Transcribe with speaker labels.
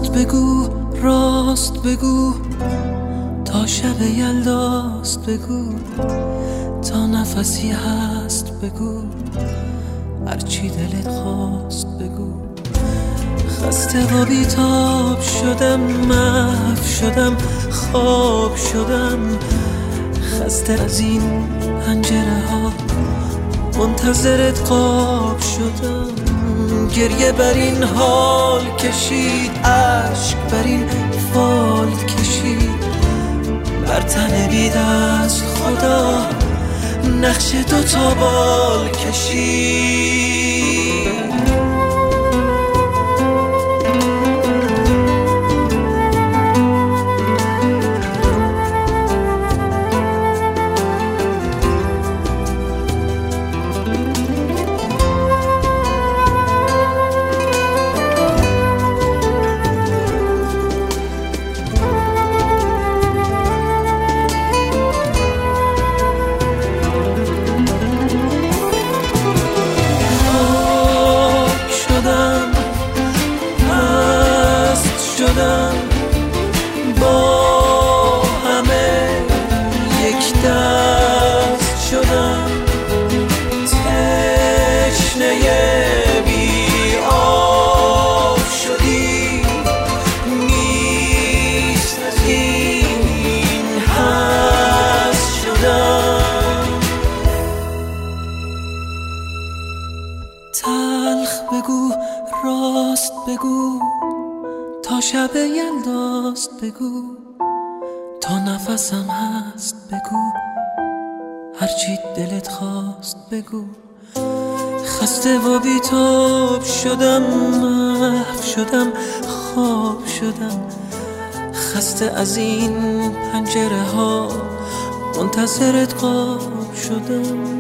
Speaker 1: بگو، راست بگو، تا شب یلداست بگو، تا نفسی هست بگو، هرچی دلت خواست بگو. خسته و بیتاب شدم، محو شدم، خواب شدم، خسته از این پنجره ها، منتظرت خواب شدم. گریه بر این حال کشید، عشق بر این فال کشید، بر تن بی دست خدا نقش دوتا بال کشید. با همه یک دست شدم، تشنه بی آب شدی، نیست از این هست شدم. تلخ بگو، راست بگو، تا شب یلداست بگو، تا نفسم هست بگو، هرچی دلت خواست بگو. خسته و بیتاب شدم، محو شدم، خواب شدم، خسته از این پنجره ها، منتظرت خواب شدم.